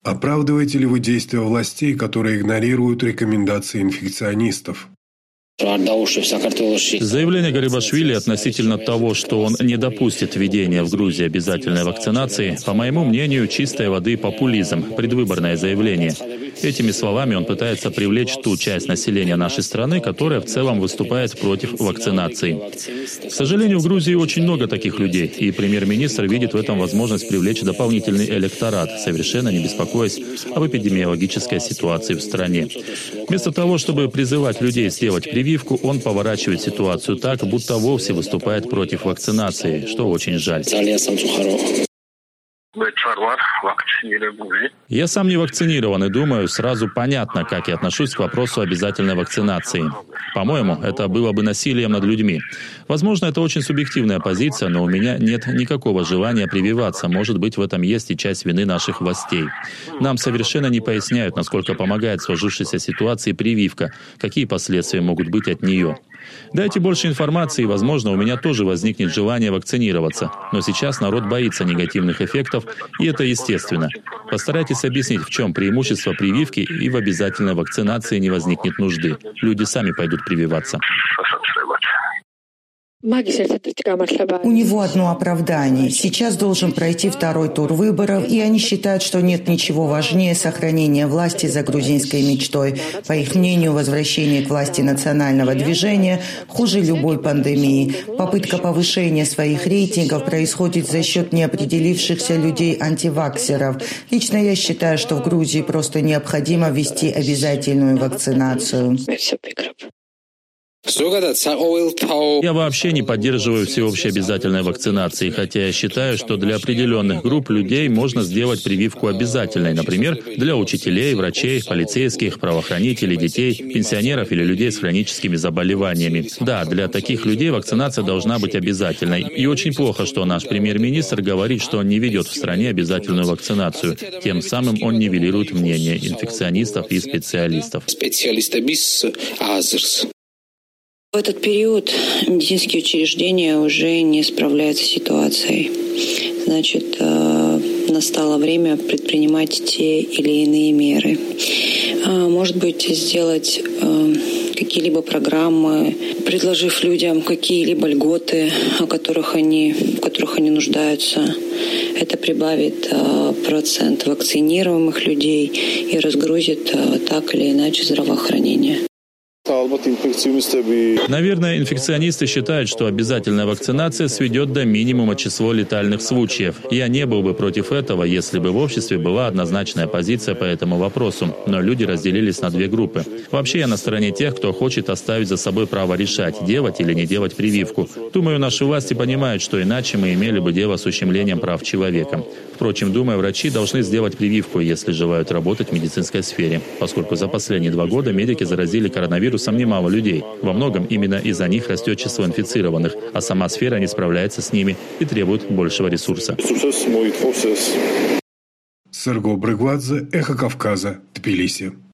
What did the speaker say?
Оправдываете ли вы действия властей, которые игнорируют рекомендации инфекционистов? Заявление Гарибашвили относительно того, что он не допустит введения в Грузии обязательной вакцинации, по моему мнению, чистой воды популизм, предвыборное заявление. Этими словами он пытается привлечь ту часть населения нашей страны, которая в целом выступает против вакцинации. К сожалению, в Грузии очень много таких людей, и премьер-министр видит в этом возможность привлечь дополнительный электорат, совершенно не беспокоясь об эпидемиологической ситуации в стране. Вместо того, чтобы призывать людей сделать прививку, он поворачивает ситуацию так, будто вовсе выступает против вакцинации, что очень жаль. Я сам не вакцинирован и думаю, сразу понятно, как я отношусь к вопросу обязательной вакцинации. По-моему, это было бы насилием над людьми. Возможно, это очень субъективная позиция, но у меня нет никакого желания прививаться. Может быть, в этом есть и часть вины наших властей. Нам совершенно не поясняют, насколько помогает в сложившейся ситуации прививка, какие последствия могут быть от нее. Дайте больше информации, и, возможно, у меня тоже возникнет желание вакцинироваться. Но сейчас народ боится негативных эффектов, и это естественно. Постарайтесь объяснить, в чем преимущество прививки, и в обязательной вакцинации не возникнет нужды. Люди сами пойдут прививаться. У него одно оправдание. Сейчас должен пройти второй тур выборов, и они считают, что нет ничего важнее сохранения власти за грузинской мечтой. По их мнению, возвращение к власти национального движения хуже любой пандемии. Попытка повышения своих рейтингов происходит за счет неопределившихся людей-антиваксеров. Лично я считаю, что в Грузии просто необходимо ввести обязательную вакцинацию. Я вообще не поддерживаю всеобщей обязательной вакцинации, хотя я считаю, что для определенных групп людей можно сделать прививку обязательной, например, для учителей, врачей, полицейских, правоохранителей, детей, пенсионеров или людей с хроническими заболеваниями. Да, для таких людей вакцинация должна быть обязательной. И очень плохо, что наш премьер-министр говорит, что он не ведет в стране обязательную вакцинацию. Тем самым он нивелирует мнение инфекционистов и специалистов. В этот период медицинские учреждения уже не справляются с ситуацией. Значит, настало время предпринимать те или иные меры. Может быть, сделать какие-либо программы, предложив людям какие-либо льготы, в которых они нуждаются. Это прибавит процент вакцинируемых людей и разгрузит так или иначе здравоохранение. Наверное, инфекционисты считают, что обязательная вакцинация сведет до минимума число летальных случаев. Я не был бы против этого, если бы в обществе была однозначная позиция по этому вопросу. Но люди разделились на две группы. Вообще, я на стороне тех, кто хочет оставить за собой право решать, делать или не делать прививку. Думаю, наши власти понимают, что иначе мы имели бы дело с ущемлением прав человека. Впрочем, думаю, врачи должны сделать прививку, если желают работать в медицинской сфере, поскольку за последние 2 года медики заразили коронавирусом немало людей. Во многом именно из-за них растет число инфицированных, а сама сфера не справляется с ними и требует большего ресурса. Серго Брыгвадзе, Эхо Кавказа, Тбилиси.